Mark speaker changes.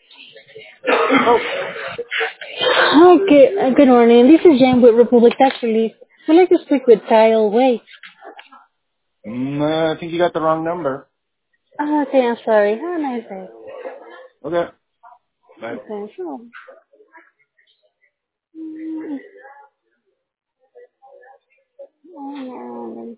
Speaker 1: Hi, good morning. This is Jan with Republic Tax Relief. I'd like to speak with Kyle Wait.
Speaker 2: I think you got the wrong number.
Speaker 1: Oh, okay, I'm sorry. Have a nice day.
Speaker 2: Okay. Bye.
Speaker 1: Okay, sure. Um,